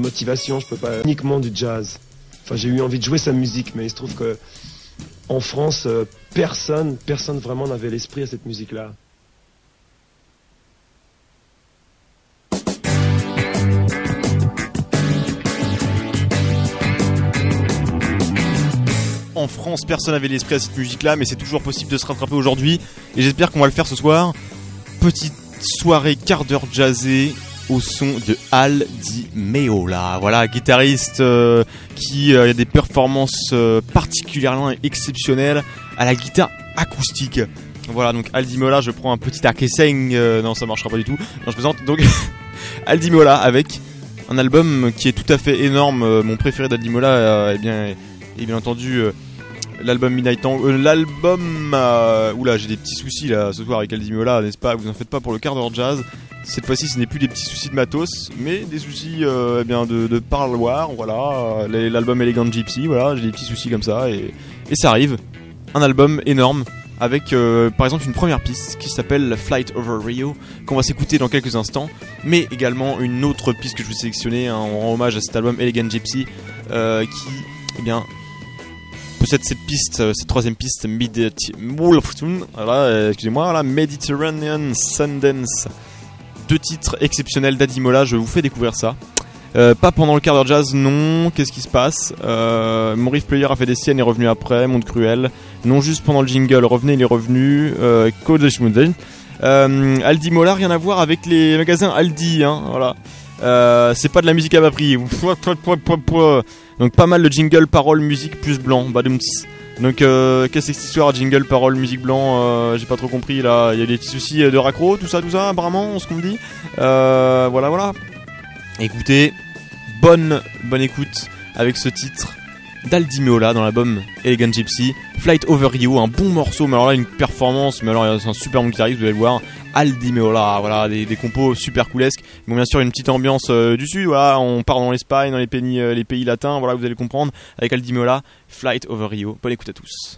motivation, je peux pas uniquement du jazz. Enfin, j'ai eu envie de jouer sa musique, mais il se trouve que en France, personne vraiment n'avait l'esprit à cette musique-là. En France, personne n'avait l'esprit à cette musique-là, mais c'est toujours possible de se rattraper aujourd'hui. Et j'espère qu'on va le faire ce soir. Petite soirée quart d'heure jazzée au son de Al Di Meola. Voilà, guitariste qui a des performances particulièrement exceptionnelles à la guitare acoustique. Voilà, donc Al Di Meola, je prends un petit akeseng. Non, ça marchera pas du tout. Non, je plaisante. Donc, Al Di Meola avec un album qui est tout à fait énorme. Mon préféré d'Al Di Meola, et bien entendu l'album Midnight Tango, oula, j'ai des petits soucis là ce soir avec Al Di Meola, n'est-ce pas? Vous en faites pas pour le quart d'heure jazz. Cette fois-ci, ce n'est plus des petits soucis de matos, mais des soucis de parloir. Voilà, l'album Elegant Gypsy. Voilà, j'ai des petits soucis comme ça et ça arrive. Un album énorme avec par exemple une première piste qui s'appelle Flight Over Rio qu'on va s'écouter dans quelques instants, mais également une autre piste que je vais sélectionner en hommage à cet album Elegant Gypsy qui, possède cette troisième piste, Mediterranean Sundance. 2 titres exceptionnels d'Al Di Meola, je vous fais découvrir ça. Pas pendant le quart d'heure jazz, non. Qu'est-ce qui se passe? Mon riff player a fait des siennes et est revenu après, Monde Cruel. Non, juste pendant le jingle, revenez, il est revenu. Code Al Di Meola, rien à voir avec les magasins Aldi, hein, voilà. C'est pas de la musique à bas prix. Donc pas mal de jingle, paroles, musique plus blanc. Badoums. Donc qu'est-ce que c'est cette histoire, jingle, paroles, musique blanc, j'ai pas trop compris là. Il y a des petits soucis de raccro, tout ça apparemment, ce qu'on me dit. Voilà. Écoutez, bonne écoute avec ce titre d'Al Di Meola dans l'album Elegant Gypsy, Flight Over Rio, un bon morceau, mais alors là une performance, mais alors c'est un super bon guitariste, vous allez le voir. Al Di Meola, voilà, des compos super coolesques. Bon, bien sûr, une petite ambiance du sud, voilà, on part dans l'Espagne, dans les pays latins, voilà, vous allez comprendre, avec Al Di Meola, Flight Over Rio. Bonne écoute à tous.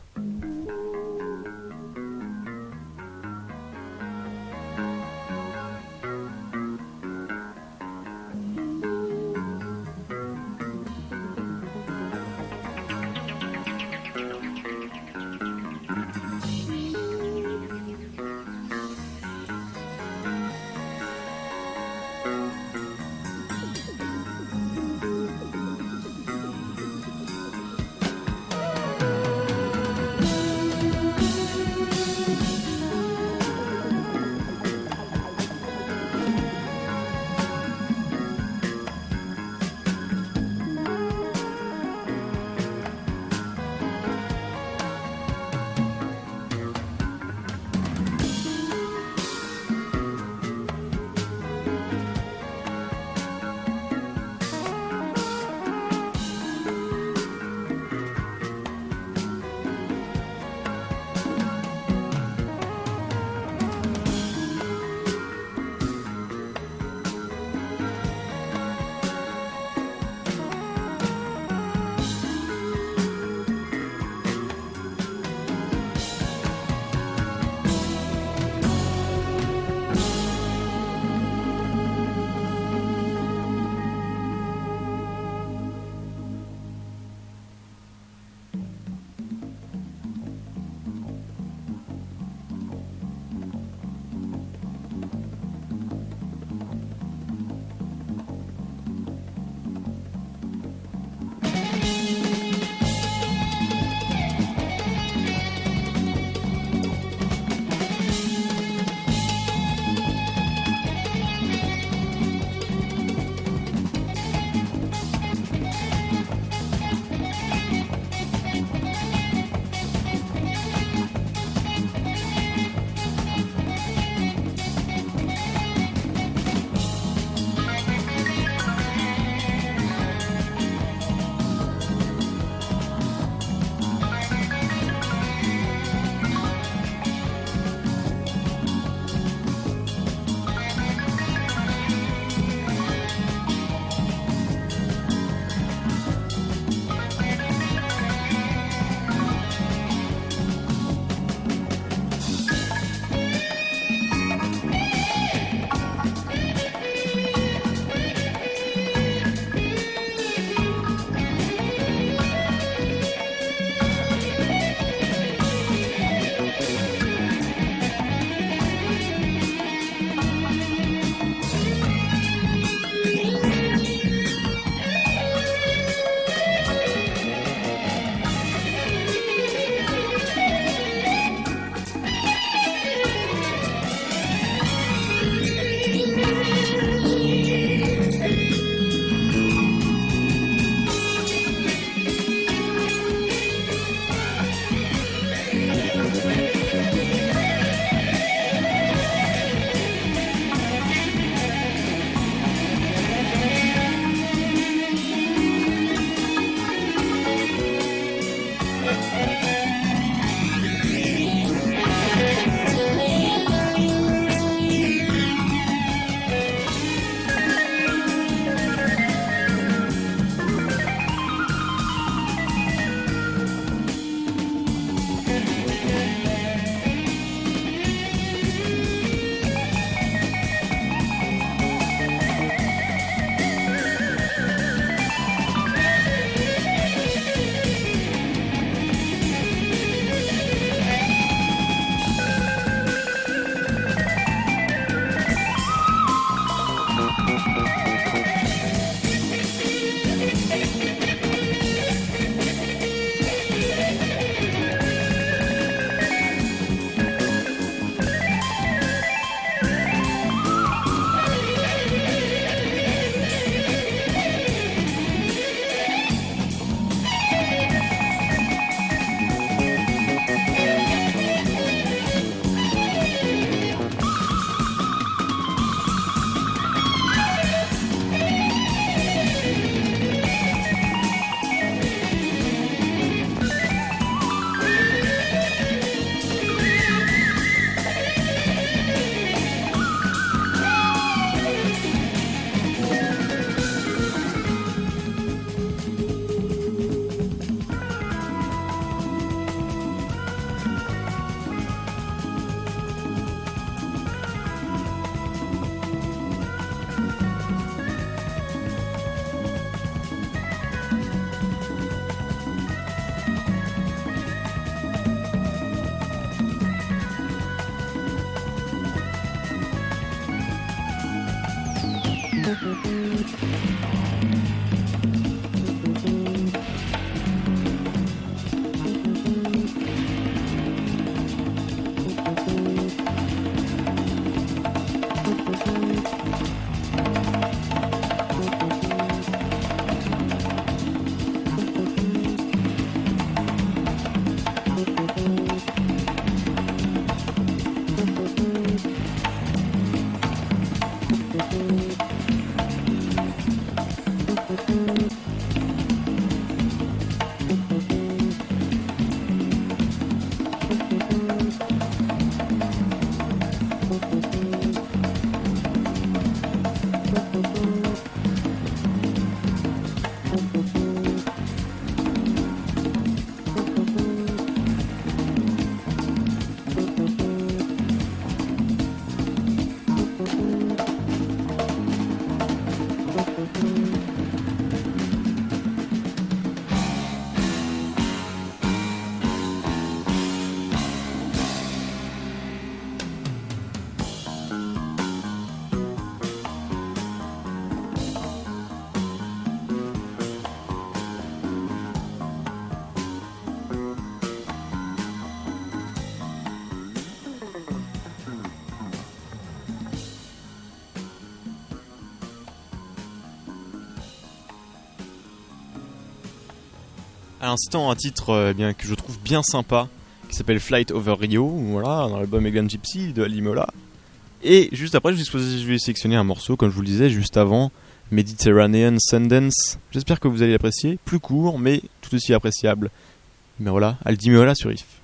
À l'instant, un titre eh bien, que je trouve bien sympa, qui s'appelle Flight Over Rio, voilà, dans l'album Egan Gypsy de Alimola. Et juste après, je vais sélectionner un morceau, comme je vous le disais juste avant, Mediterranean Sundance. J'espère que vous allez l'apprécier, plus court, mais tout aussi appréciable. Mais voilà, Alimola sur If.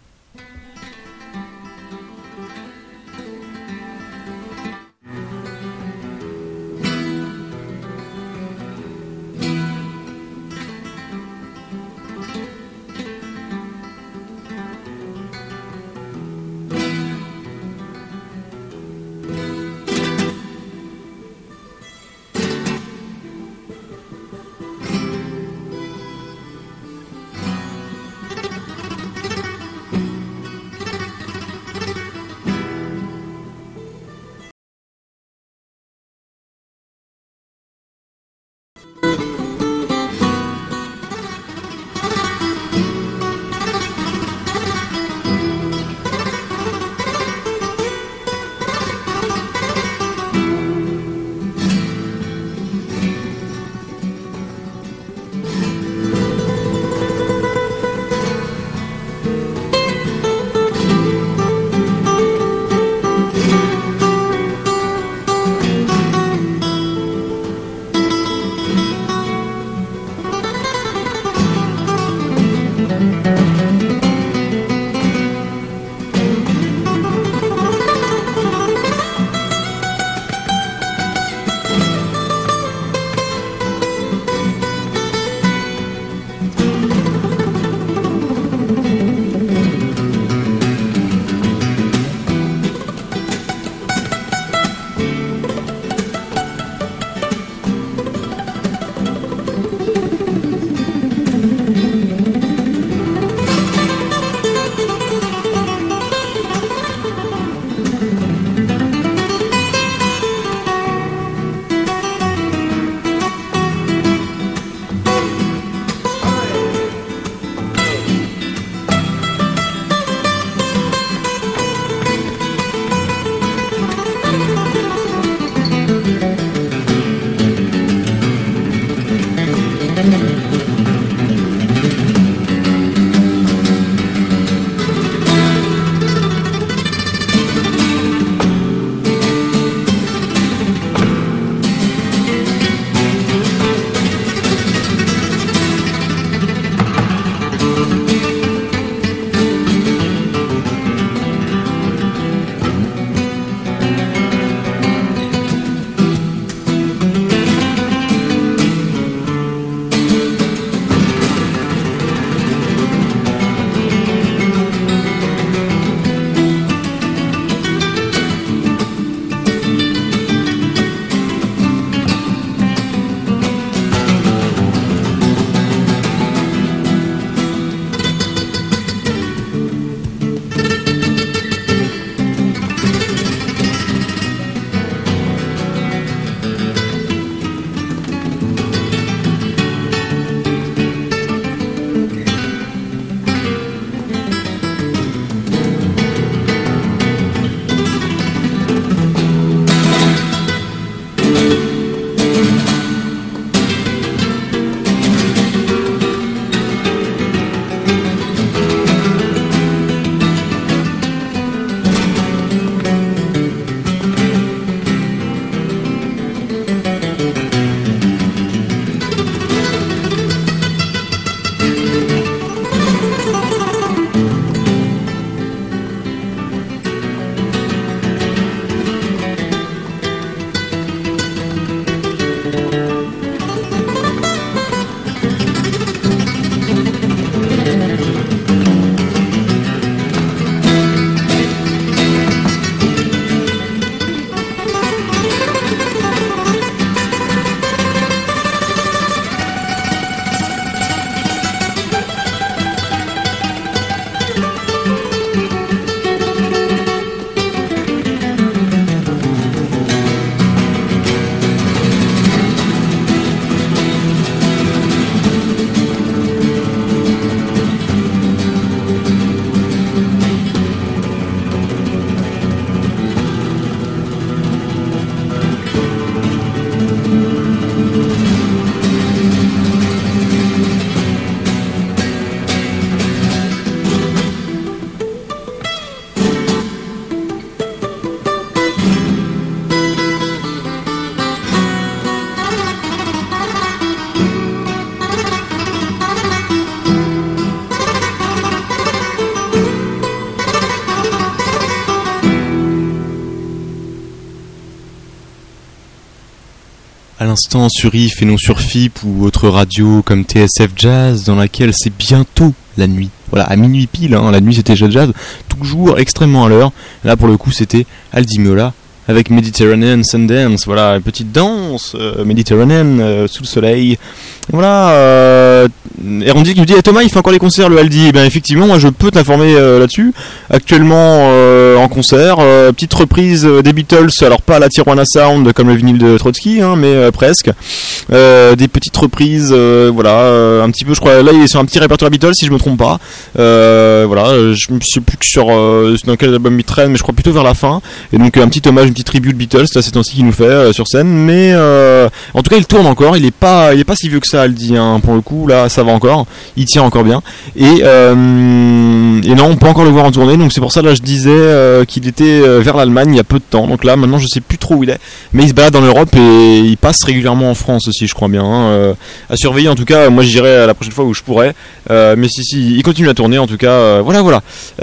l'instant sur IF et non sur FIP ou autre radio comme TSF Jazz dans laquelle c'est bientôt la nuit. Voilà, à minuit pile, hein, la nuit c'était jazz, toujours extrêmement à l'heure. Là pour le coup c'était Aldi Meola avec Mediterranean Sundance, voilà, une petite danse méditerranéenne sous le soleil. Voilà, Erondil qui me dit Thomas il fait encore les concerts le Aldi. Eh bien effectivement moi je peux t'informer là-dessus. Actuellement en concert, petite reprise des Beatles, alors pas à la Tijuana Sound comme le vinyle de Trotsky, hein, mais presque. Des petites reprises, voilà, un petit peu je crois, là il est sur un petit répertoire Beatles si je me trompe pas. Voilà, je ne sais plus sur dans quel album il traîne, mais je crois plutôt vers la fin. Et donc un petit hommage, une petite tribute Beatles, c'est ces temps-ci qu'il nous fait sur scène. Mais en tout cas il tourne encore, il est pas si vieux que ça Aldi, hein, pour le coup, là ça va encore, il tient encore bien. Et non, on peut encore le voir en tournée, donc c'est pour ça là je disais qu'il était vers l'Allemagne il y a peu de temps. Donc là maintenant je sais plus trop où il est, mais il se balade en Europe et il passe régulièrement en France aussi, je crois bien. Hein, à surveiller en tout cas, moi j'irai la prochaine fois où je pourrai. Mais si, il continue à tourner en tout cas. Voilà.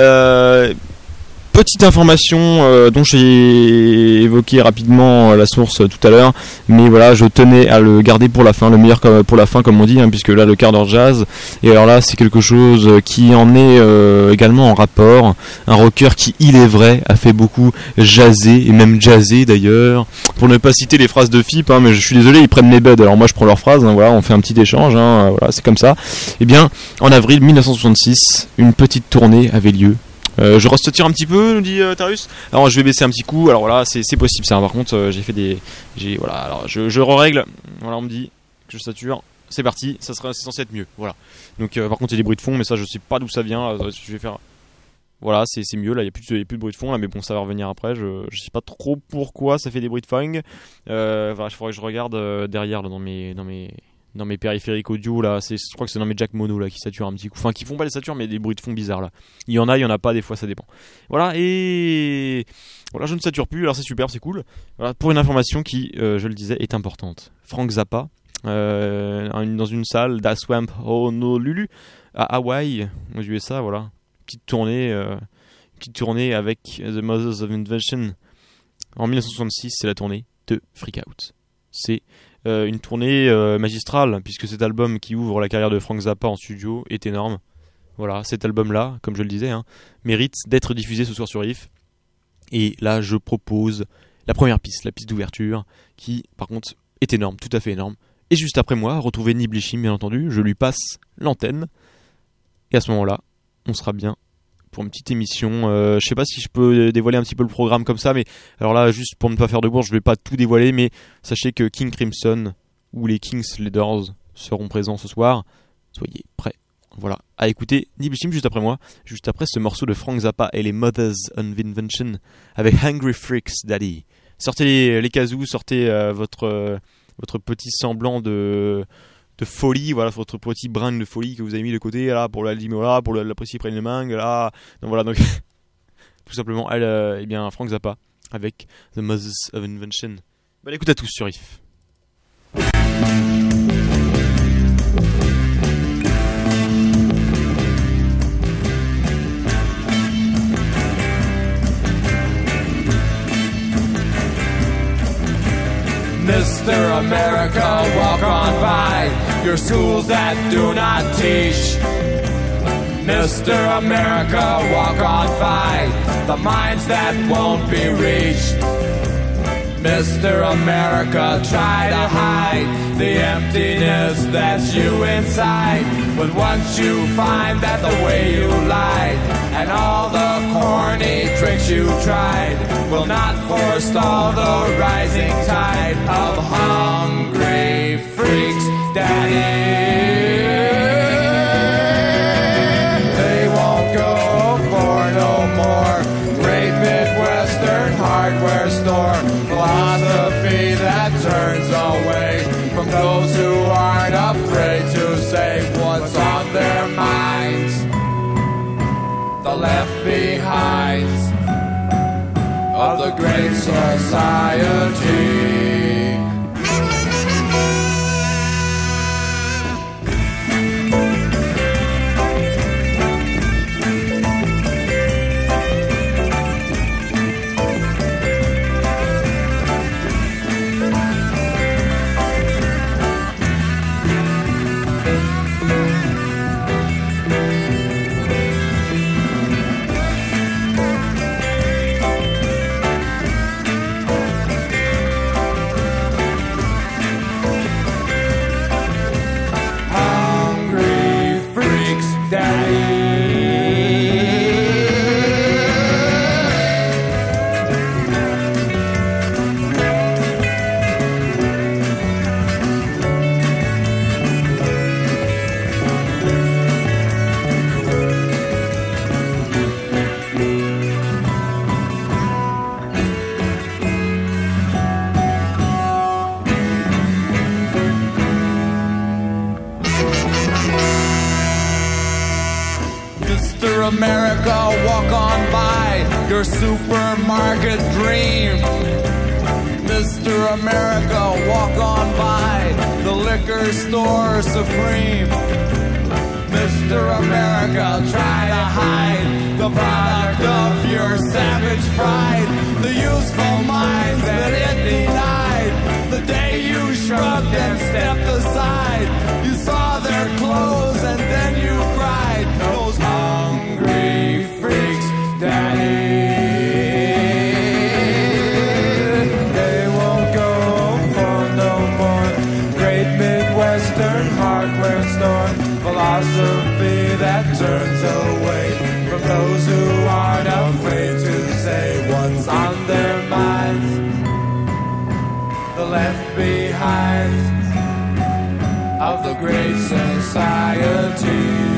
Petite information dont j'ai évoqué rapidement la source tout à l'heure, mais voilà, je tenais à le garder pour la fin, le meilleur pour la fin comme on dit, hein, puisque là le quart d'heure jazz, et alors là c'est quelque chose qui en est également en rapport, un rocker qui il est vrai a fait beaucoup jazzer, et même jazzer d'ailleurs, pour ne pas citer les phrases de FIP, hein, mais je suis désolé, ils prennent mes buds, alors moi je prends leurs phrases, hein, voilà, on fait un petit échange, hein, voilà, c'est comme ça. Et bien en avril 1966, une petite tournée avait lieu. Je restatire un petit peu, nous dit Tarus. Alors je vais baisser un petit coup. Alors voilà, c'est possible ça. Par contre, voilà. Alors je règle. Voilà, on me dit que je sature. C'est parti. C'est censé être mieux. Voilà. Donc par contre il y a des bruits de fond, mais ça je sais pas d'où ça vient. Je vais faire. Voilà, c'est mieux. Là il y a plus de bruit de fond là, mais bon ça va revenir après. Je sais pas trop pourquoi ça fait des bruits de fang. Voilà, il faudrait que je regarde derrière là, dans mes périphériques audio là, je crois que c'est dans mes jack mono là qui saturent un petit coup, enfin qui font pas les satures mais des bruits de fond bizarres là. Il y en a pas, des fois ça dépend. Voilà, et voilà, je ne sature plus, alors c'est super, c'est cool. Voilà, pour une information qui, je le disais, est importante. Frank Zappa, dans une salle d'Aswamp Honolulu à Hawaï, aux USA, voilà, petite tournée avec The Mothers of Invention. En 1966, c'est la tournée de Freak Out. C'est une tournée magistrale, puisque cet album qui ouvre la carrière de Frank Zappa en studio est énorme. Voilà, cet album-là, comme je le disais, hein, mérite d'être diffusé ce soir sur IF. Et là, je propose la première piste, la piste d'ouverture, qui, par contre, est énorme, tout à fait énorme. Et juste après moi, retrouver Niblishim, bien entendu, je lui passe l'antenne. Et à ce moment-là, on sera bien pour une petite émission. Je sais pas si je peux dévoiler un petit peu le programme comme ça, mais alors là, juste pour ne pas faire de bourse, je vais pas tout dévoiler, mais sachez que King Crimson ou les Kings Leaders seront présents ce soir. Soyez prêts. Voilà, à écouter Niblishim juste après moi, juste après ce morceau de Frank Zappa et les Mothers of Invention avec Hungry Freaks Daddy. Sortez les kazoo, sortez votre petit semblant de folie, voilà, votre petit brin de folie que vous avez mis de côté là pour l'Aldi Meola, pour l'apprécier près de mangue là. Donc voilà, donc tout simplement eh bien Frank Zappa avec The Mothers of Invention. Bah écoute à tous sur IF. Mr. America, walk on by your schools that do not teach. Mr. America, walk on by the minds that won't be reached. Mr. America, try to hide the emptiness that's you inside. But once you find that the way you lied and all the corny tricks you tried will not forestall the rising tide of hungry freaks, Daddy. They won't go for no more great Midwestern hardware store philosophy that turns away from those who aren't afraid to say what's on their minds. The left behinds of the great society. America, walk on by your supermarket dream. Mr. America, walk on by the liquor store supreme. Mr. America, try to hide the product of your savage pride, the useful minds that it denied. The day you shrugged and stepped aside, you saw their clothes and then you cried. Those hungry freaks, Daddy. They won't go for no more Great Midwestern hardware store philosophy that turns away from those who aren't afraid to say what's on their minds. The left behind of the great society.